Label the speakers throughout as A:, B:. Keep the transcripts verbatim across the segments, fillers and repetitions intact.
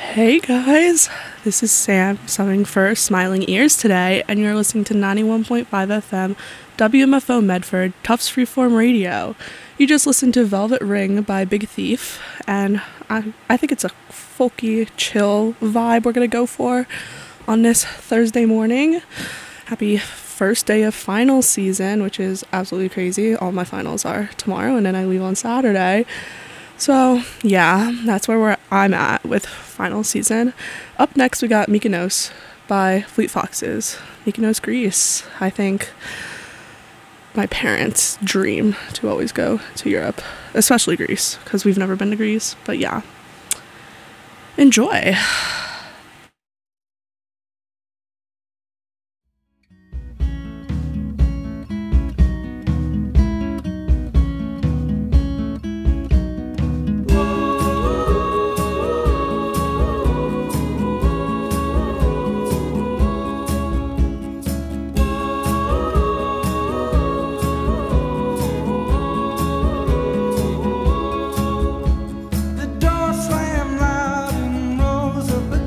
A: Hey guys, this is Sam subbing for Smiling Ears today, and you're listening to ninety-one point five F M, W M F O Medford, Tufts Freeform Radio. You just listened to Velvet Ring by Big Thief, and I, I think it's a folky, chill vibe we're gonna go for on this Thursday morning. Happy first day of final season, which is absolutely crazy. All my finals are tomorrow, and then I leave on Saturday. So, yeah, that's where we're, I'm at with final season. Up next, we got Mykonos by Fleet Foxes. Mykonos, Greece. I think my parents' dream to always go to Europe, especially Greece, because we've never been to Greece. But yeah, enjoy.
B: The door slammed loud and rose up a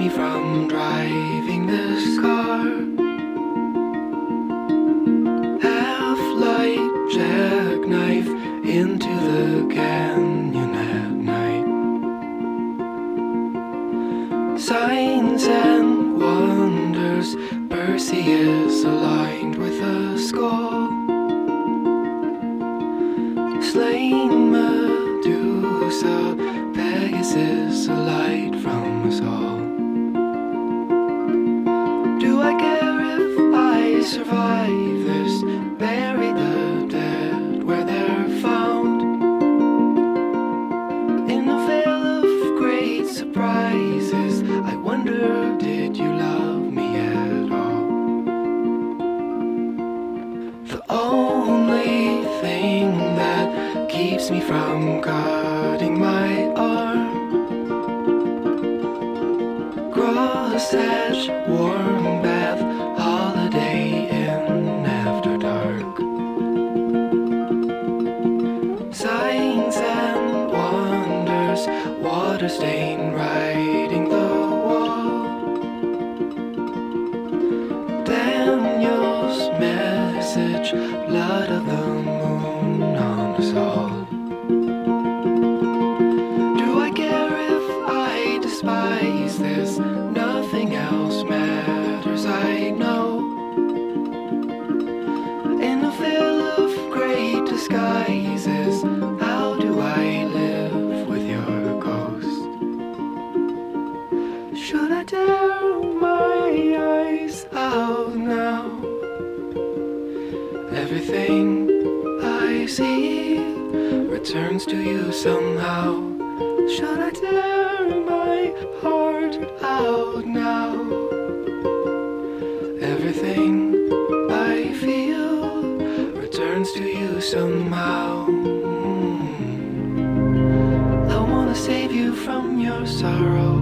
B: me from driving this car. Half-light jackknife into the canyon at night. Signs and wonders, Perseus aligned with a skull. Slain Medusa, Pegasus, a light from us all. Do I care if I survive this? Bury the dead where they're found. In a veil of great surprises, I wonder, did you love me at all? The only thing that keeps me from cutting my arm, crosshatch, warm bath, holiday inn after dark. Signs and wonders, water stain writing the wall. Daniel's message, blood of the moon on us all. Do I care if I despise this? Nothing else matters, I know. In a veil of great disguises, how do I live with your ghost? Should I tear my eyes out now? Everything I see returns to you somehow. Should I tear my heart out now? Everything I feel returns to you somehow. I wanna save you from your sorrow.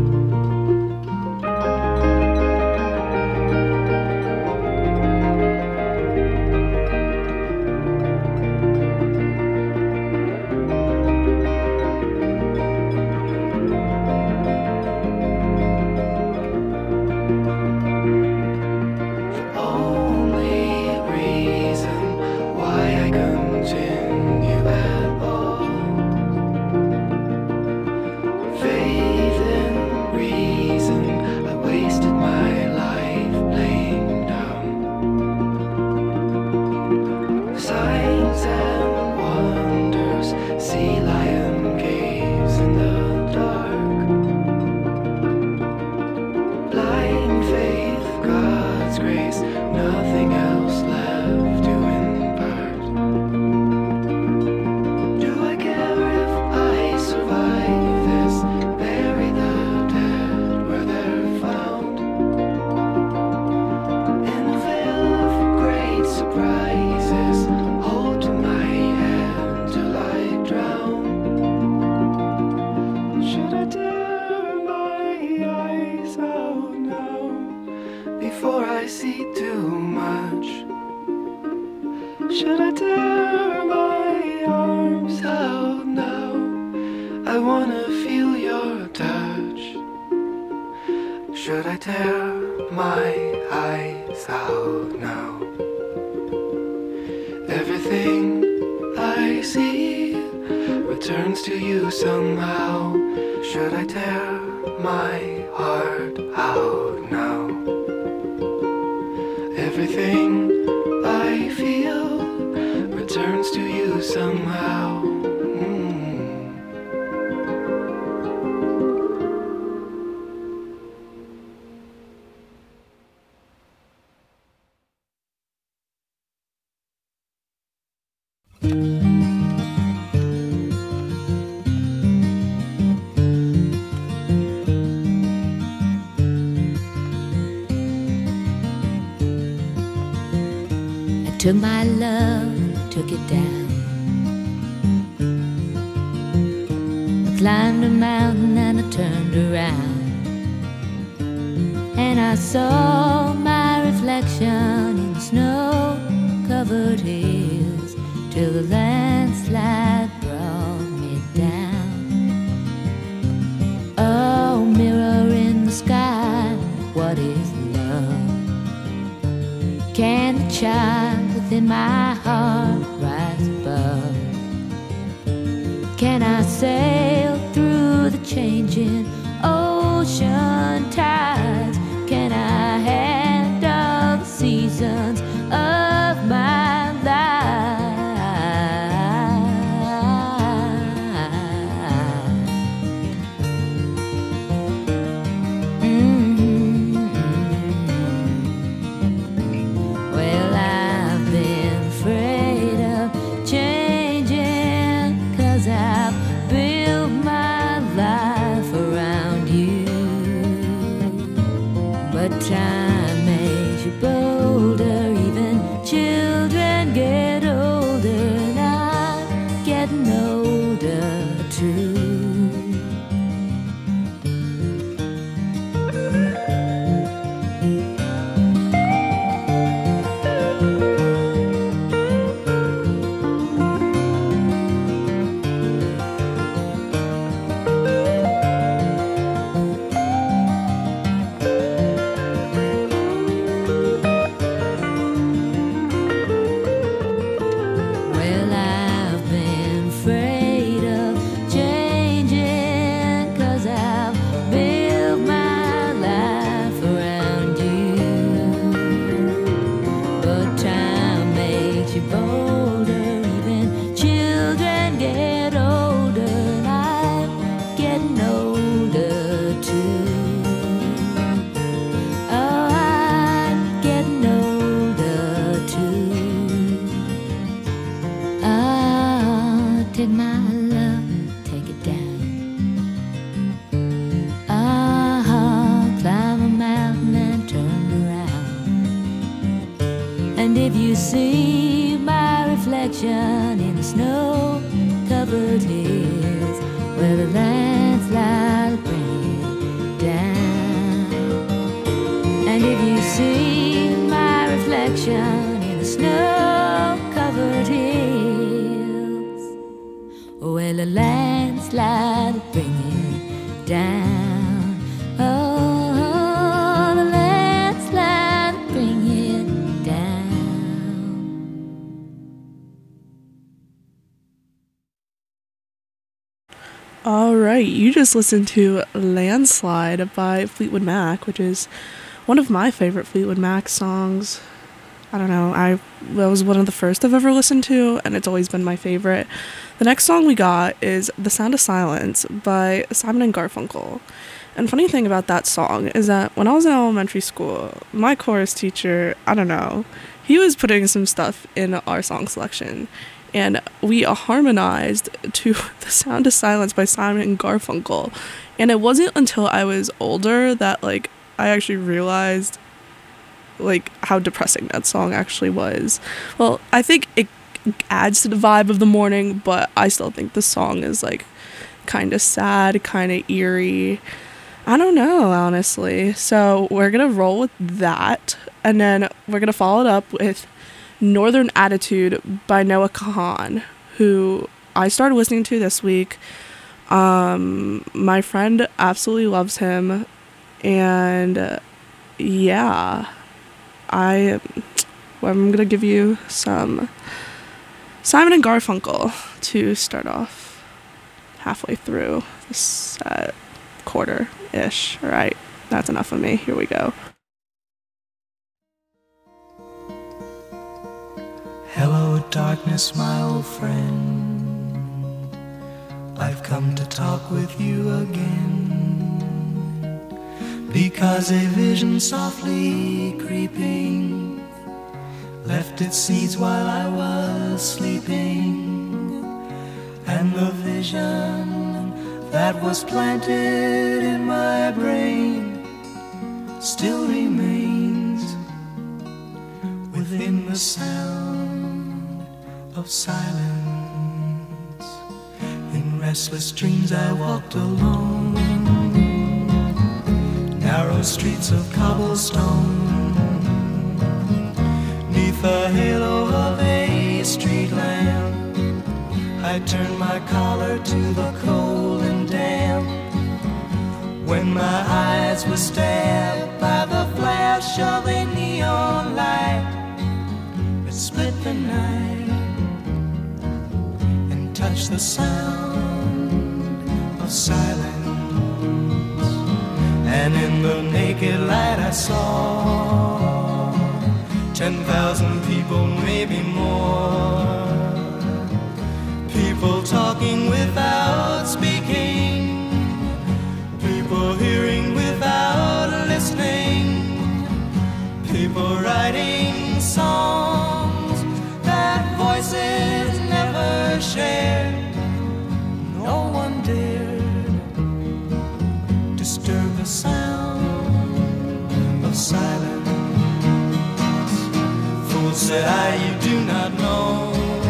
B: Should I tear my arms out now? I wanna feel your touch. Should I tear my eyes out now? Everything I see returns to you somehow. Should I tear my heart out now? Everything I feel returns to you somehow. Mm.
C: I took my love, took it down. I climbed a mountain and I turned around, and I saw my reflection in snow-covered hills till the landslide brought me down. Oh, mirror in the sky, child within my heart rise above? Can I sail through the changing ocean tides? Can I handle the seasons of my life? Mm-hmm. Well, I've been afraid of changing, 'cause I've built my life around you. But time makes you bolder, even children get older, and I'm getting older too. Well, I've been afraid of changing, 'cause I've built my life around you. But time makes you bolder, even children get older, and I'm getting older too. Oh, I'm getting older too. Oh, take my love, take it down. Oh, climb a mountain and turn around. And if you see my reflection in the snow-covered hills, where the landslide will bring it down. And if you see my reflection in the snow-covered hills, well, a landslide will bring it down. Oh, the landslide will bring it down.
A: All right, you just listened to Landslide by Fleetwood Mac, which is one of my favorite Fleetwood Mac songs. I don't know, I that was one of the first I've ever listened to, and it's always been my favorite. The next song we got is The Sound of Silence by Simon and Garfunkel. And funny thing about that song is that when I was in elementary school, my chorus teacher, I don't know, he was putting some stuff in our song selection. And we harmonized to The Sound of Silence by Simon and Garfunkel. And it wasn't until I was older that, like, I actually realized, like, how depressing that song actually was. Well, I think it adds to the vibe of the morning, but I still think the song is, like, kind of sad, kind of eerie. I don't know, honestly. So we're going to roll with that. And then we're going to follow it up with Northern Attitude by Noah Kahan, who I started listening to this week. Um, my friend absolutely loves him, and uh, yeah, I, well, I'm gonna give you some Simon and Garfunkel to start off halfway through this uh, quarter-ish. All right, that's enough of me. Here we go.
B: Hello, darkness, my old friend. I've come to talk with you again, because a vision softly creeping left its seeds while I was sleeping, and the vision that was planted in my brain still remains within the sound of silence. In restless dreams I walked alone, narrow streets of cobblestone, neath the halo of a street lamp. I turned my collar to the cold and damp, when my eyes were stabbed by the flash of a neon light. touched the sound of silence, and in the naked light I saw ten thousand people, maybe more, people talking without speaking, people hearing without listening, people writing songs that voices never shared. No one dared disturb the sound of silence. Fools said I, you do not know,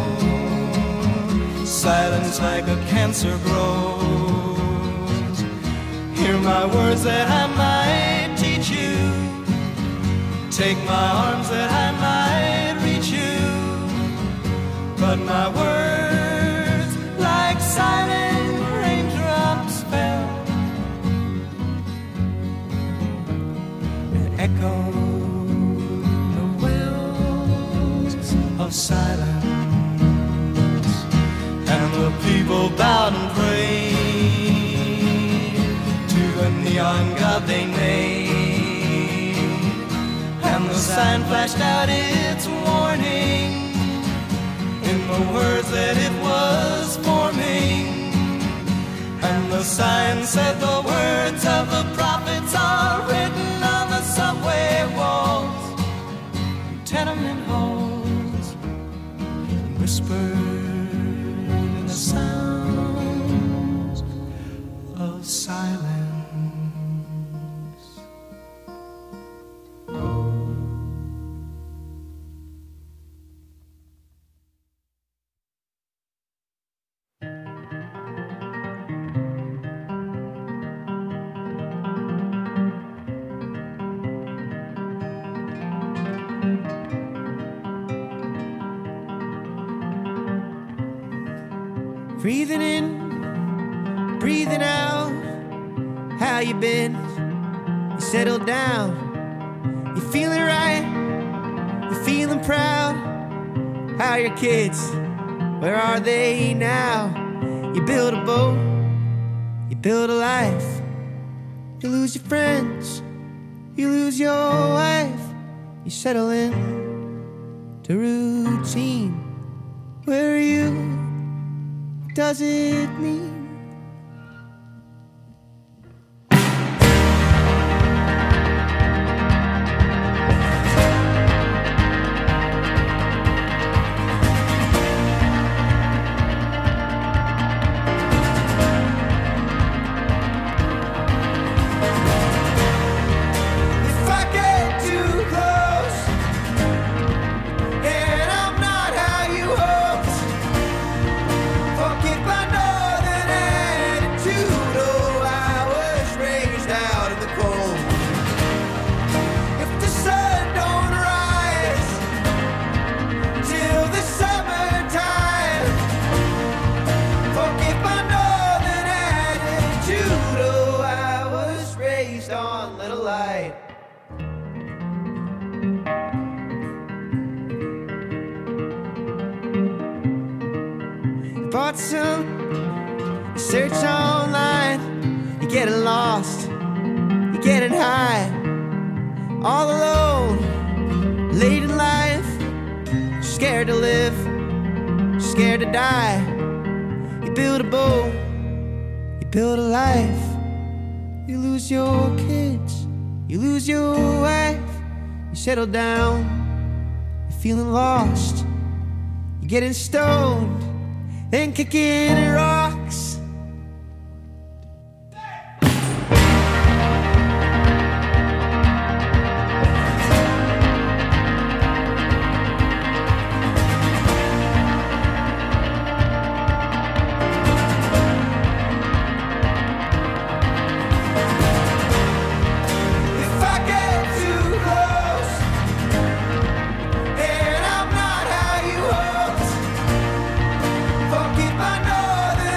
B: silence like a cancer grows. Hear my words that I might teach you, take my arms that I might reach you, but my words like silent raindrops fell and echoed the wells of silence. And the people bowed and prayed to the neon god they made, and the sign flashed out its warning in the words that it was forming. And the sign said the words of the prophets are written on the subway walls, tenement halls, whispered in the sounds of silence.
D: Breathing in, breathing out. How you been? You settled down. You feeling right? You feeling proud? How are your kids? Where are they now? You build a boat, you build a life. You lose your friends, you lose your wife. You settle in to routine. Where are you? Does it mean? Bought some, you search online, you're getting lost, you're getting high, all alone, late in life, scared to live, scared to die. You build a boat, you build a life, you lose your kids, you lose your wife, you settle down, you're feeling lost, you're getting stoned, then kicking rocks. Forget my northern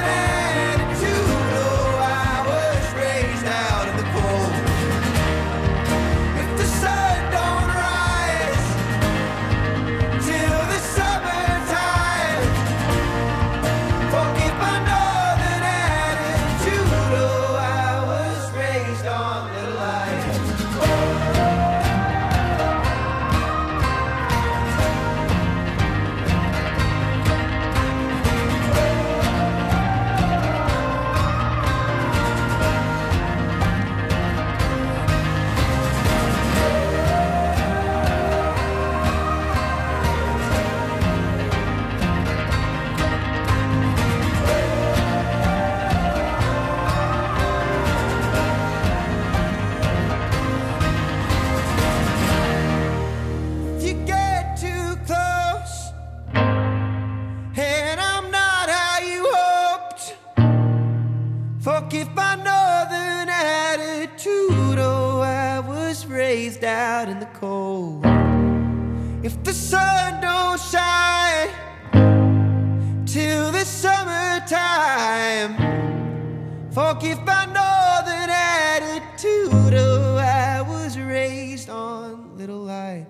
D: northern attitude. Oh, I was raised out in the cold. If the sun don't shine till the summertime, forgive my northern attitude. Oh, I was raised on little light.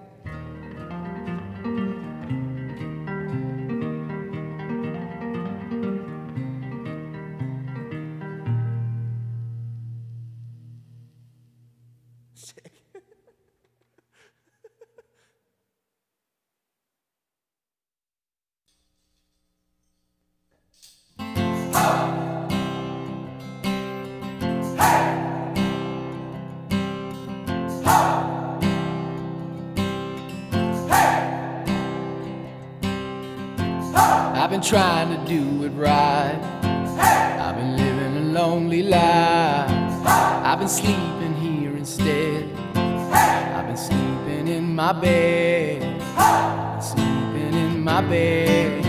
E: I've been trying to do it right. I've been living a lonely life. I've been sleeping here instead. I've been sleeping in my bed. I've been sleeping in my bed.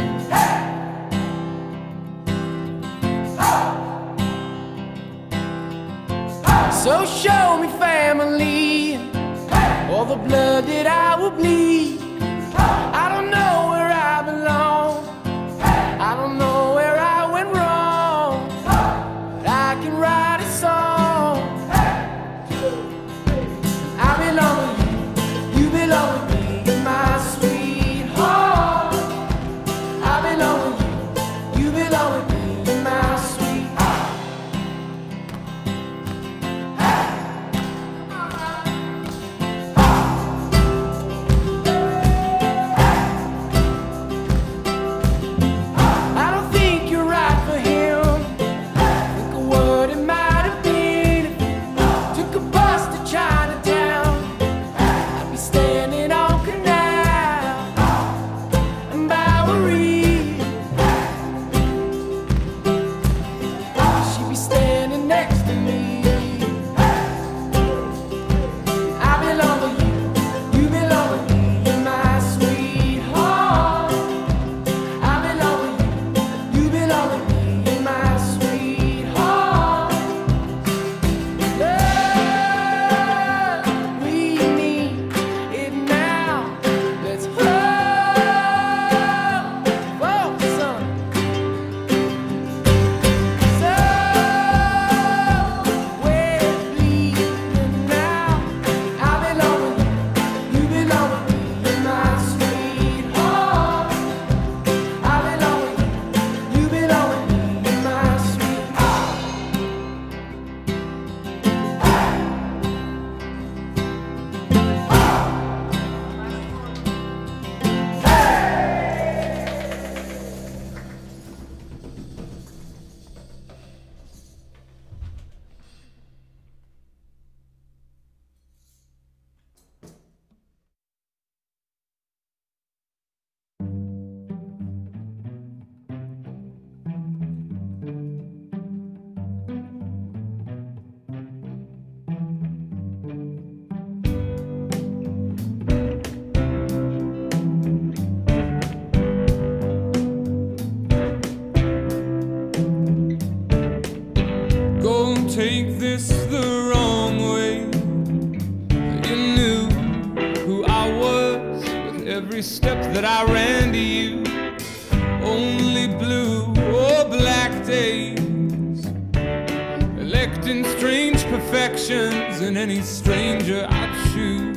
E: So show me family, all the blood that I will bleed. I don't know where I belong. I don't know where I went wrong, but I can write a song. I belong with you, you belong with me, my sweetheart. I belong with you, you belong with me, my sweetheart.
F: Take this the wrong way. You knew who I was with every step that I ran to you. Only blue or black days, electing strange perfections in any stranger I'd choose.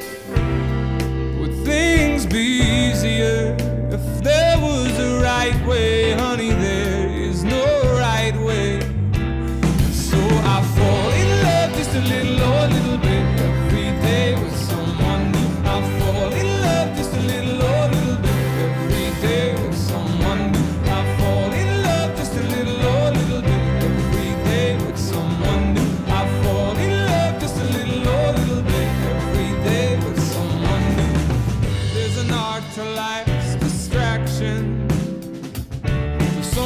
F: Would things be easier if there was a right way? Honey, there is no right way. I fall in love just a little or a little bit every day with someone new. I fall in love just a little or a little bit every day with someone new. I fall in love just a little or a little bit every day with someone new. I fall in love just a little or a little bit every day with someone new. There's an art to life's distraction. For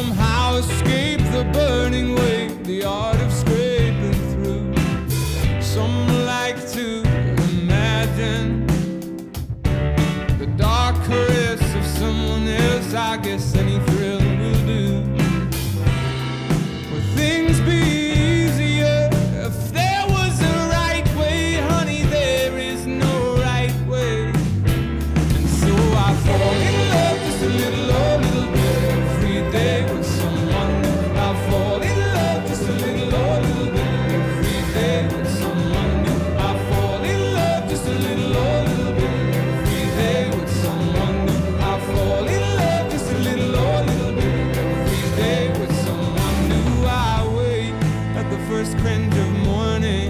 F: first cringe of morning,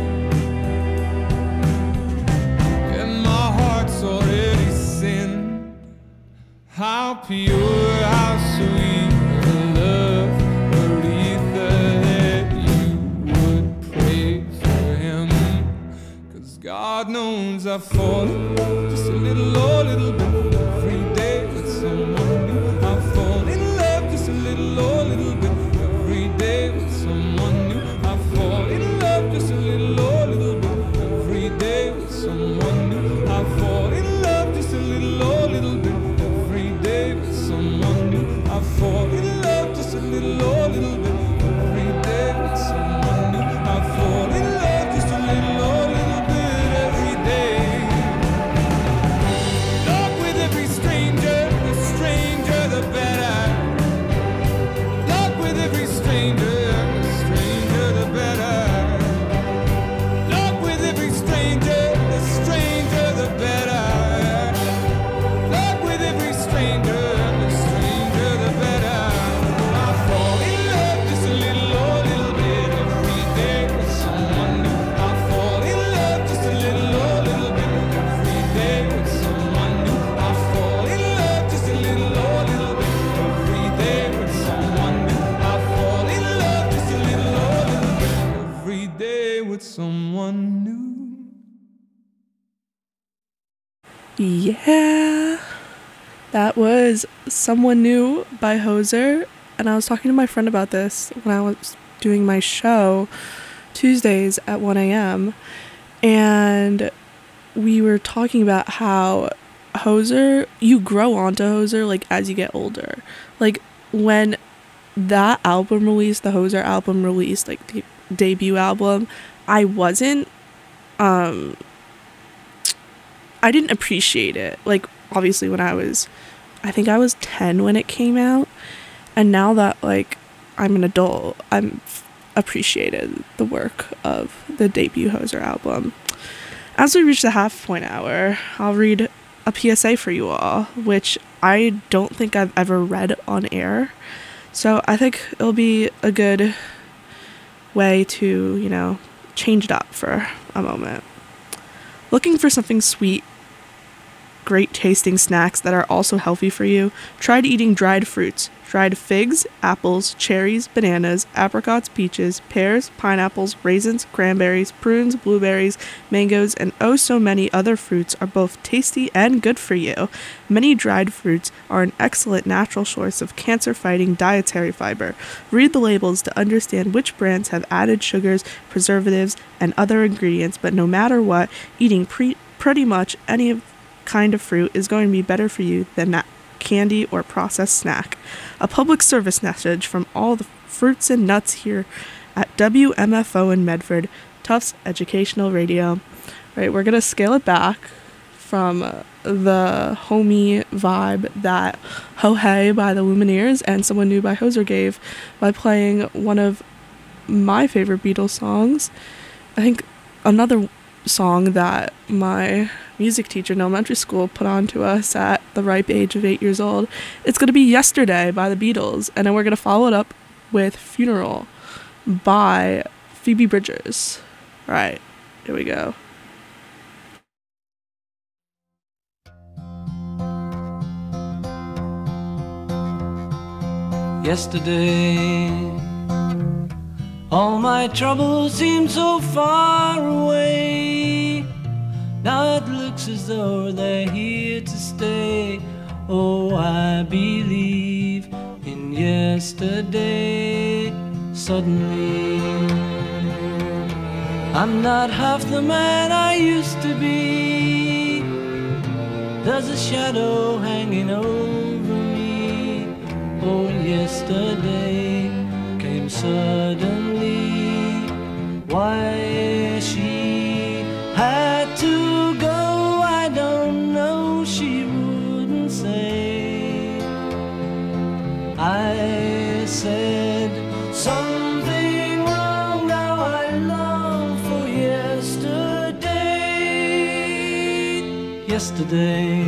F: and my heart's already sinned. How pure, how sweet the love, Aretha, that you would pray for him. 'Cause God knows I fall in love just a little, oh, little bit every day with someone new. I fall in love just a little, oh, little bit every day with someone new. I fall in love just a little, oh, little bit every day with someone new. I fall in love just a little, oh, little bit every day with someone new. I fall in love just a little, oh, little bit every day with someone new. I fall in love just a little, oh, little bit every day. Talk with every stranger, the stranger the better. Talk with every stranger, the stranger the better. Talk with every stranger, the stranger the better. Talk with every stranger, the stranger the better. I fall in love just a little, oh, little bit every day with someone new. I fall in love just a little, oh, little bit every day with someone new. I fall in love just a little, oh, little bit every day with someone new. I fall in love just a little, oh, little bit every day with someone new.
A: Yeah, that was Someone New by Hoser, and I was talking to my friend about this when I was doing my show Tuesdays at one a.m. and we were talking about how Hoser, you grow onto Hoser like as you get older. Like when that album released, the Hoser album released, like the debut album, I wasn't um I didn't appreciate it. Like obviously when I was I think I was ten when it came out, and now that like I'm an adult, I'm f- appreciated the work of the debut Hoser album. As we reach the half point hour, I'll read a P S A for you all, which I don't think I've ever read on air. So I think it'll be a good way to, you know, change it up for a moment. Looking for something sweet, great tasting snacks that are also healthy for you? Try eating dried fruits. Dried figs, apples, cherries, bananas, apricots, peaches, pears, pineapples, raisins, cranberries, prunes, blueberries, mangoes, and oh so many other fruits are both tasty and good for you. Many dried fruits are an excellent natural source of cancer-fighting dietary fiber. Read the labels to understand which brands have added sugars, preservatives, and other ingredients, but no matter what, eating pre- pretty much any kind of fruit is going to be better for you than that candy or processed snack. A public service message from all the fruits and nuts here at W M F O in Medford, Tufts Educational Radio. Right, we're gonna scale it back from the homey vibe that Ho Hey by the Lumineers and Someone New by Hoser gave by playing one of my favorite Beatles songs. I think another song that my music teacher in elementary school put on to us at the ripe age of eight years old. It's going to be Yesterday by the Beatles, and then we're going to follow it up with Funeral by Phoebe Bridgers. All right, here we go.
G: Yesterday, all my troubles seem so far away. Now it looks as though they're here to stay. Oh, I believe in yesterday. Suddenly, I'm not half the man I used to be. There's a shadow hanging over me. Oh, yesterday came suddenly. Why she had to go, I don't know, she wouldn't say. I said something wrong, now I long for yesterday. Yesterday,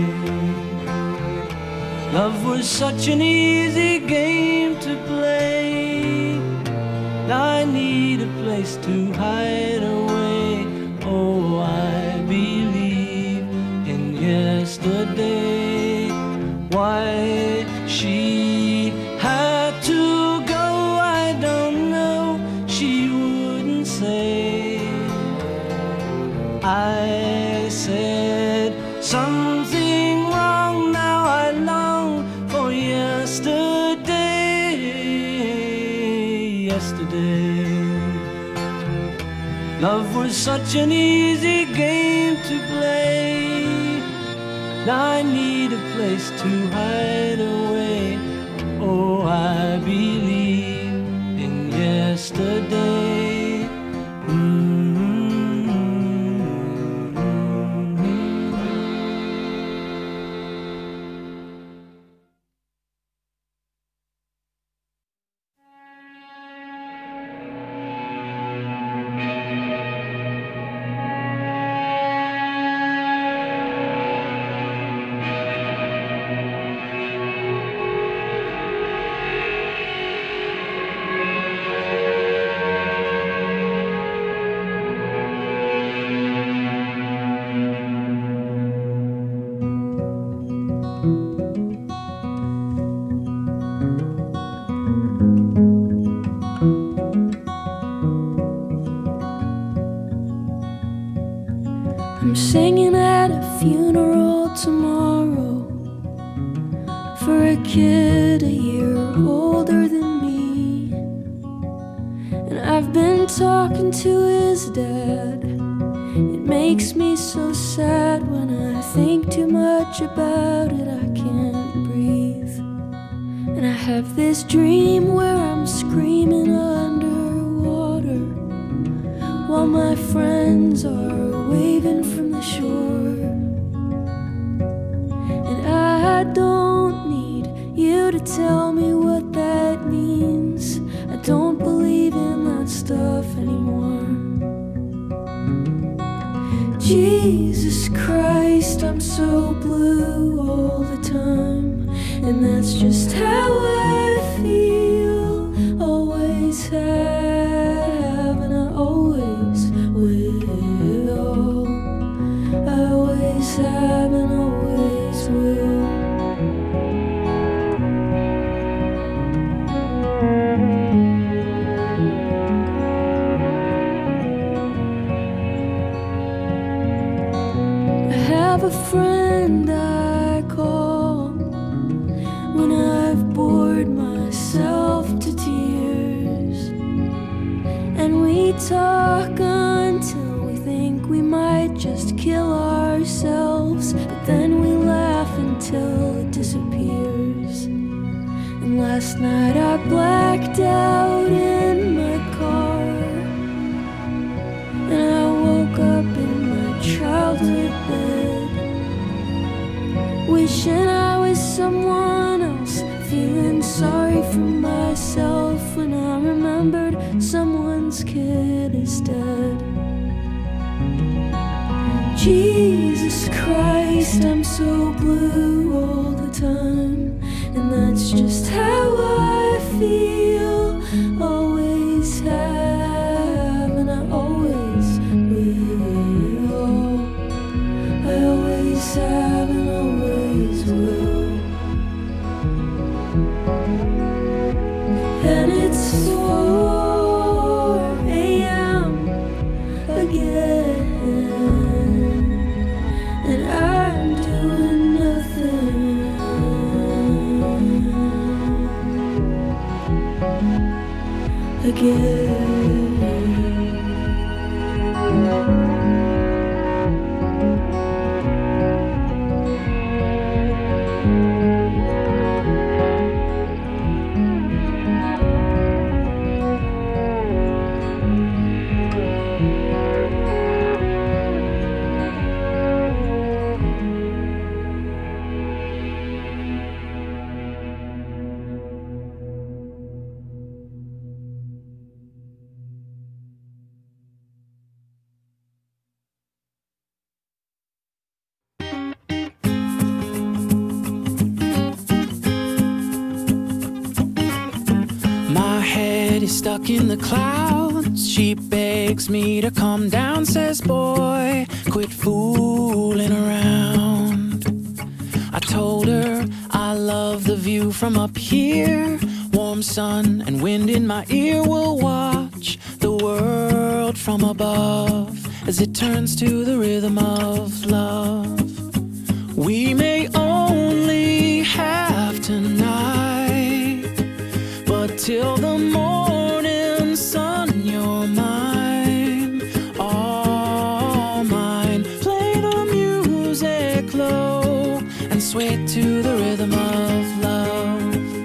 G: love was such an easy game to play. I need a place to hide away. Oh, I believe in yesterday. Why she had to go, I don't know. She wouldn't say. I said something wrong, now I long for yesterday. Yesterday, love was such an easy game to play. Now I need a place to hide away. Oh, I believe in yesterday. Mm.
C: I'm singing at a funeral tomorrow for a kid a year older than me. And I've been talking to his dad. It makes me so sad when I think too much about it, I can't breathe. And I have this dream where I'm screaming underwater while my friends are waving from the shore. And I don't need you to tell me what that means. I don't believe in that stuff anymore. Jesus Christ, I'm so blue all the time, and that's just how I feel. Always have, and I always will. I always have and always will. I have a friend I call when I've bored myself to tears, and we talk until we think we might just kill ourselves, but then we laugh until it disappears. And last night I blacked out in my car, and I woke up in my childhood bed, wishing I was someone else, feeling sorry for myself when I remembered someone's kid is dead. Jesus Christ, I'm so blue all the time, and that's just how I feel. Always have, and I always will. I always have and always will. And it's four a m again, and I'm doing nothing again.
E: is stuck in the clouds. She begs me to calm down, says, boy, quit fooling around. I told her I love the view from up here. Warm sun and wind in my ear. Will watch the world from above as it turns to the rhythm of love. We may only have tonight, but till the morning sun, you're mine, all mine. Play the music low and sway to the rhythm of love.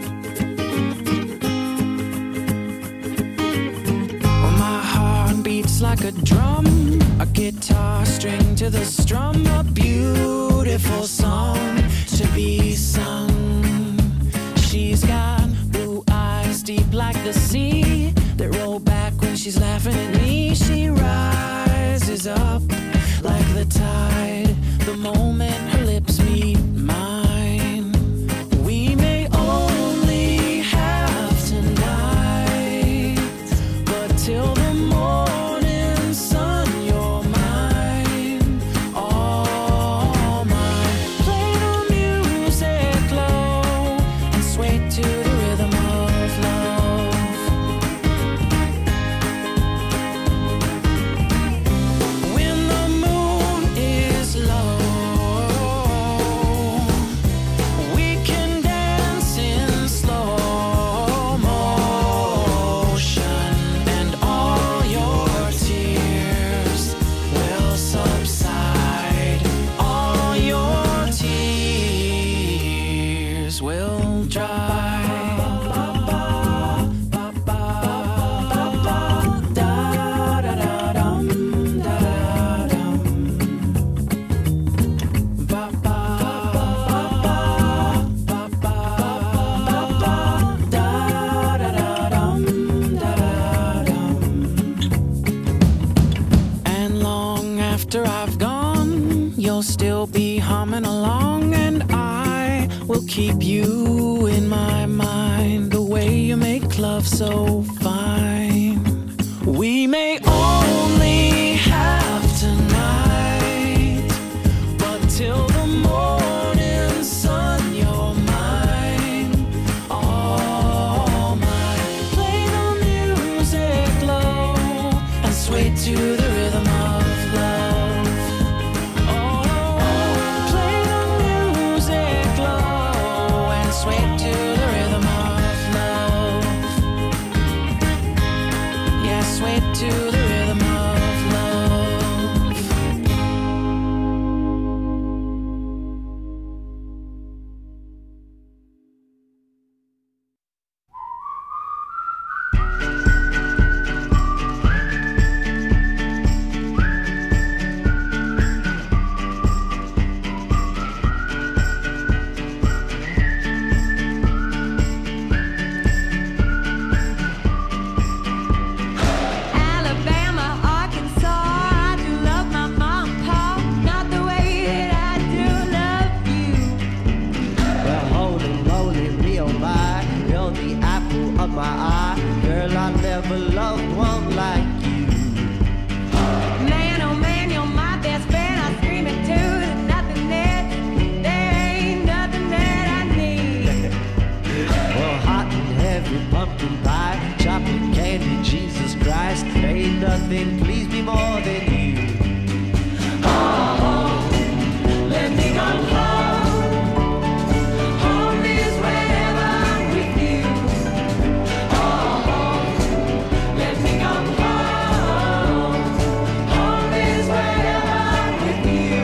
E: Well, my heart beats like a drum, a guitar string to the strum, a beautiful song to be sung. She's got blue eyes deep like the sea that roll back when she's laughing at me. She rises up like the tide the moment her lips meet mine. We may only have tonight, but till the morning sun, you're mine, all mine. Play the music low and sway to the rhythm of love. When the moon is low, we can dance in slow motion, and all your tears will subside. All your tears will dry. And long after I've gone, you'll still be humming along, and I will keep you in my mind, the way you make love so fine. We may only have tonight, but till the morning sun, you're mine, all mine. Play the music low and sway to the rhythm of love. Oh, play the music low and sway to the rhythm of love. Yeah, sway to the rhythm of love.
H: Alabama, Arkansas, I do love my mom and pop, not the way that I do love you.
D: Well, holy moly, me oh my, you're the apple of my eye. Girl, I never loved one like you.
H: Man, oh man, you're my best friend. I scream it too, there's nothing that, there ain't nothing that I need.
D: Well, hot and heavy pumpkin pie, chocolate candy, Jesus Christ, ain't nothing please me more than you.
H: Let me go home. Home is wherever I'm with you. Oh, let me go home. Home is wherever I'm with you.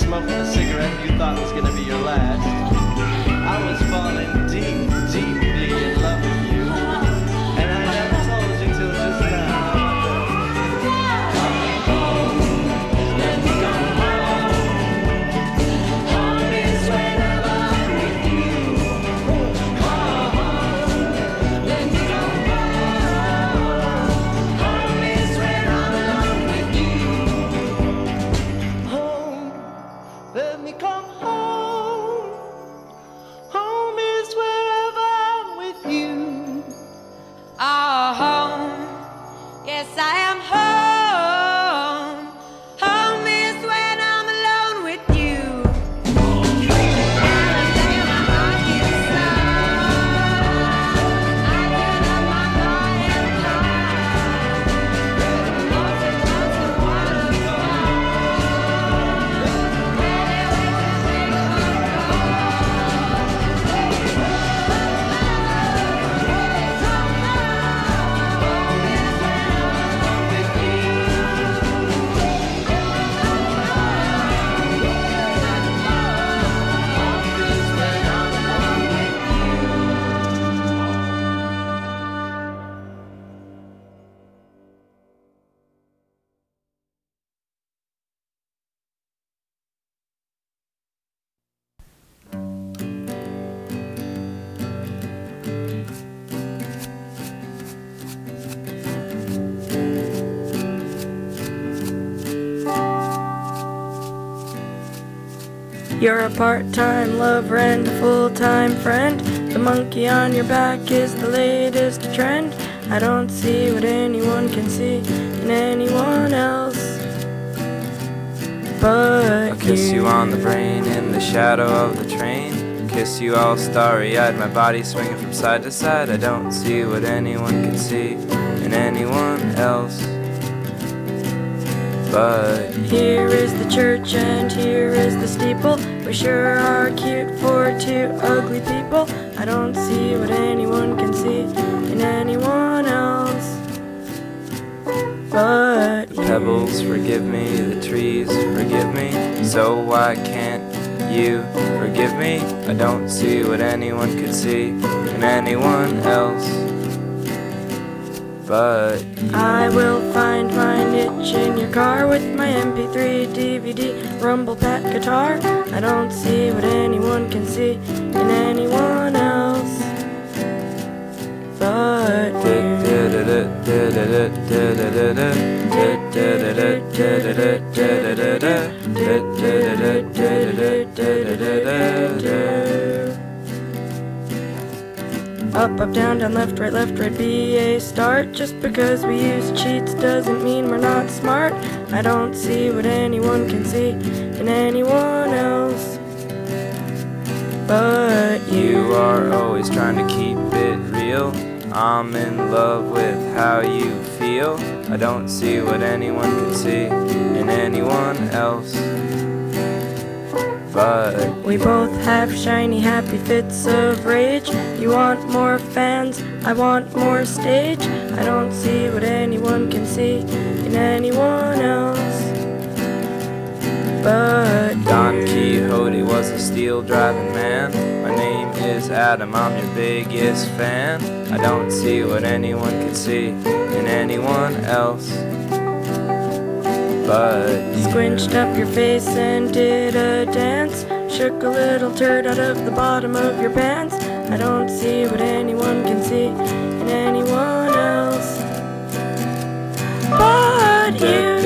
I: smoking a cigarette you thought was gonna be your last. I was falling deep, deeply in love with you, and I never told you till just now. Let me go home. Home is when I'm alone with you. Home. Let me go home. Home is when I'm alone with you. Home. Let me come home. Home is wherever I'm with you.
H: Oh, home. Yes, I am home. Home is when I'm alone with you. Alabama, I get some. I get up my heart and fly. North and wants the waterfall.
J: You're a part-time lover and a full-time friend. The monkey on your back is the latest trend. I don't see what anyone can see in anyone else but
K: I'll kiss you on the brain in the shadow of the train. Kiss you all starry-eyed, my body swinging from side to side. I don't see what anyone can see in anyone else but
J: here is the church and here is the steeple. We sure are cute for two ugly people. I don't see what anyone can see in anyone else but
K: the pebbles forgive me, the trees forgive me. So why can't you forgive me? I don't see what anyone could see in anyone else but you.
J: I will find my niche in your car with my M P three, D V D, rumble pack guitar. I don't see what anyone can see in anyone else but up, up, down, down, left, right, left, right, be a start. Just because we use cheats doesn't mean we're not smart. I don't see what anyone can see in anyone else but you.
K: You are always trying to keep it real. I'm in love with how you feel. I don't see what anyone can see in anyone else but
J: we both have shiny, happy fits of rage. You want more fans, I want more stage. I don't see what anyone can see in anyone else but
K: Don
J: you.
K: Quixote was a steel driving man. My name is Adam, I'm your biggest fan. I don't see what anyone can see in anyone else but you.
J: Squinched up your face and did a dance. Shook a little turd out of the bottom of your pants. I don't see what anyone can see in anyone else but you.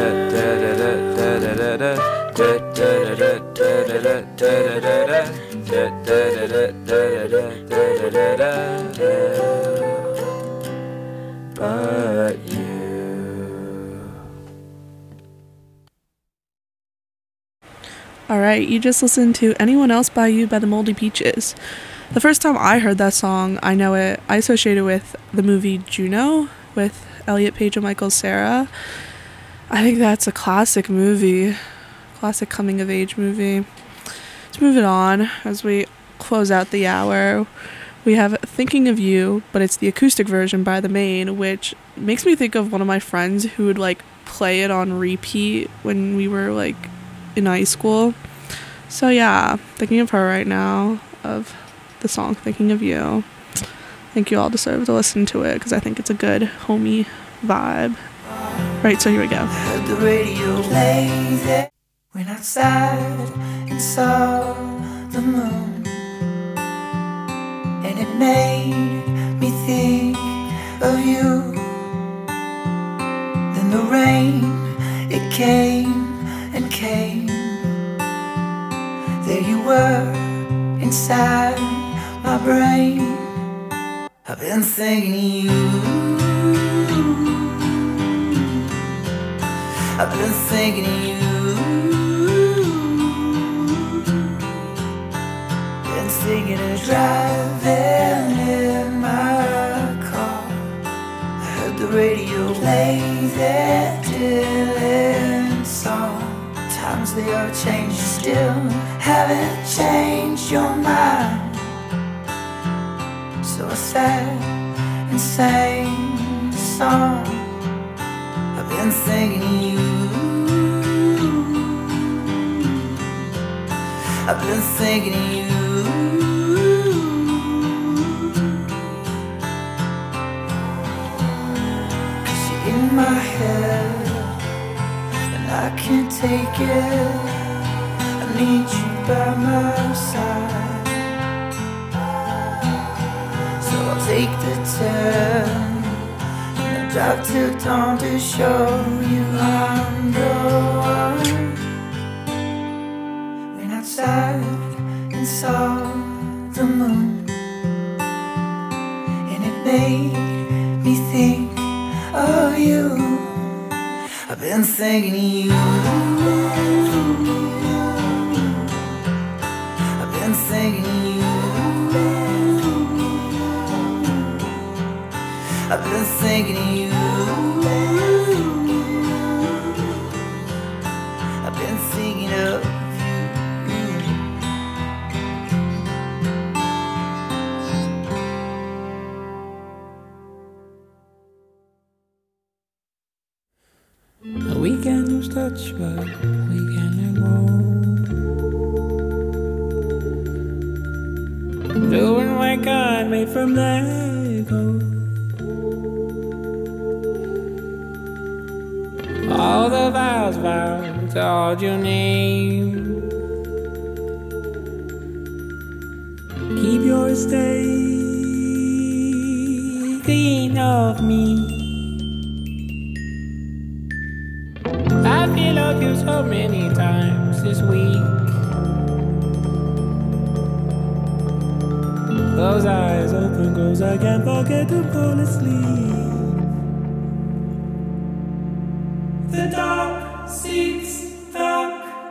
J: But you.
A: Alright, you just listened to Anyone Else by You by the Moldy Peaches. The first time I heard that song, I know it, I associated with the movie Juno with Elliot Page and Michael Cera. I think that's a classic movie, classic coming of age movie. Let's move it on as we close out the hour. We have Thinking of You, but it's the acoustic version by The Maine, which makes me think of one of my friends who would like play it on repeat when we were like in high school. So yeah, thinking of her right now, of the song Thinking of You. I think you all deserve to listen to it because I think it's a good homey vibe. Right, so here we go.
L: Heard the radio play there. Went outside and saw the moon, and it made me think of you. Then the rain, it came and came. There you were inside my brain. I've been thinking of you. I've been thinking of you. Been thinking of driving in my car. I heard the radio play that Dylan song. Times they are changed, you still haven't changed your mind. So I sat and sang the song. I've been thinking of you. I've been thinking of you. 'Cause you're in my head and I can't take it. I need you by my side. So I'll take the ten and I'll drive till dawn to show you I'm the one. Went outside and saw the moon, and it made me think of you. I've been thinking of you. I've been thinking of you. I've been thinking of you. I've been thinking of you.
E: We can lose touch, but we can let go. Doing what God made from Lego. All the vows vowed to hold your name. Keep your stay clean of me. I feel of you so many times this week. Close eyes, open, close, I can't forget to fall asleep. The dark seeks dark.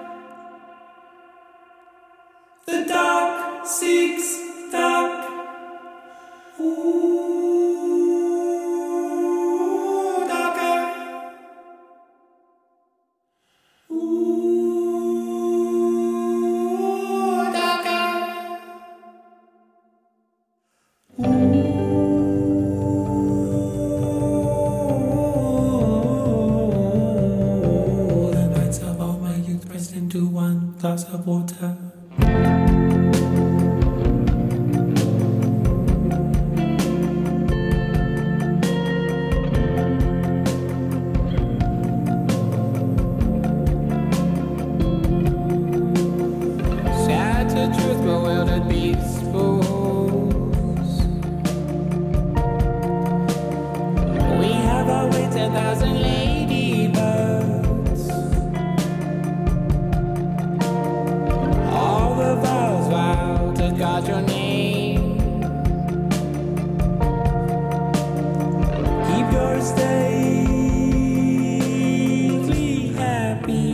E: The dark seeks dark. Ooh, darker. Ooh, darker. Ooh, the nights of all my youth pressed into one glass of water. Shattered truth, bewildered beasts, fools. We have always a thousand ladybirds. All the vows vowed to guard your name. Keep your safely happy.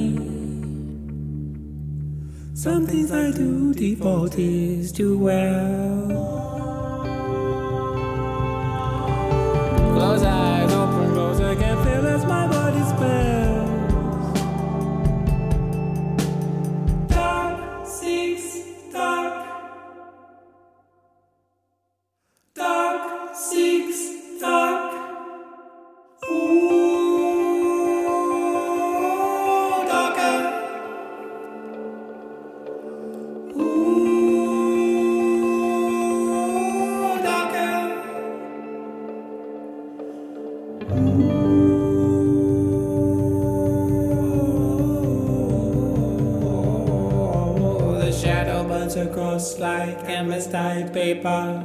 E: Some things I do default is too well. Close eyes, open, close, I can feel as my body spells. Dark seeks dark. Dark seeks dark. Ooh, darker.
M: cuts across like endless dyed paper.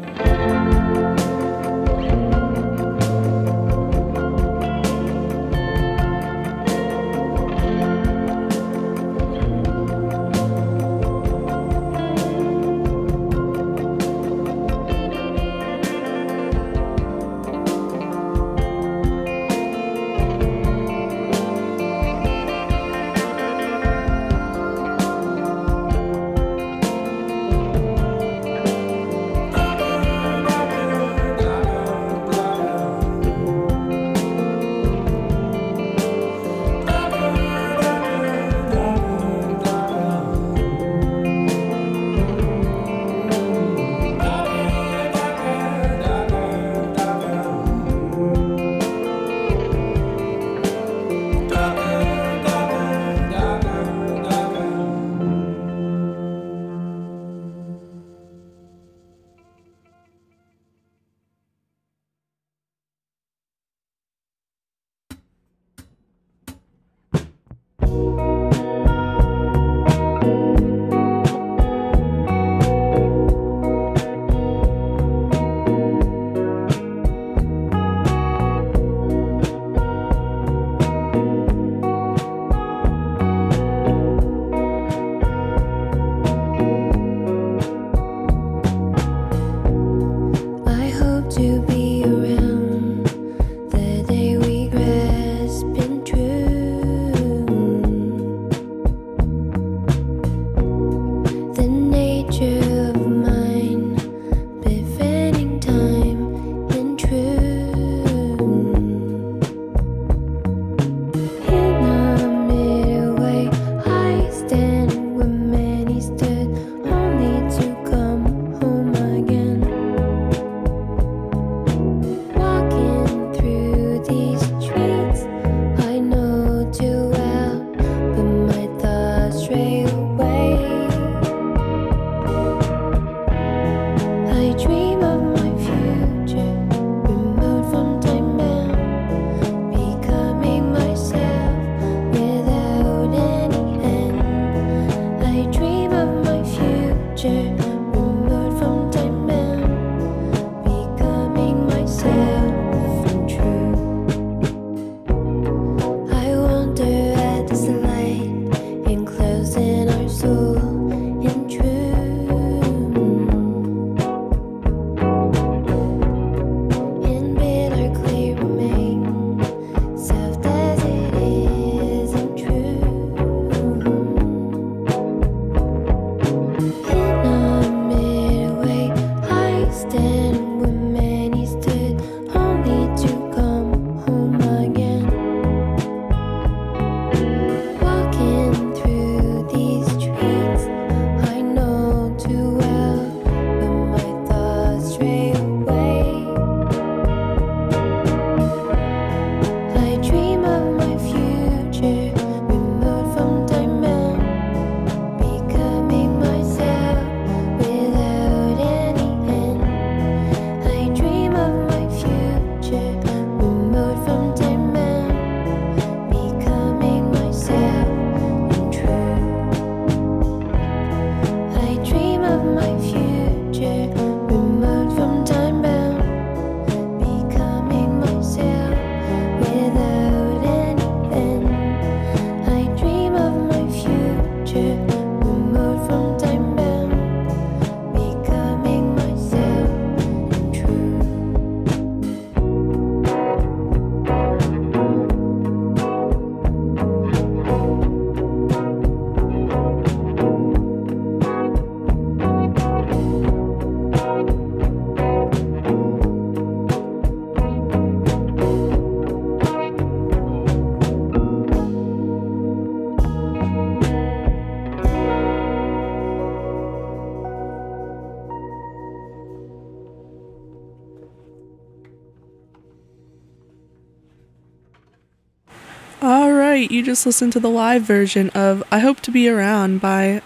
A: Alright, you just listened to the live version of I Hope to Be Around by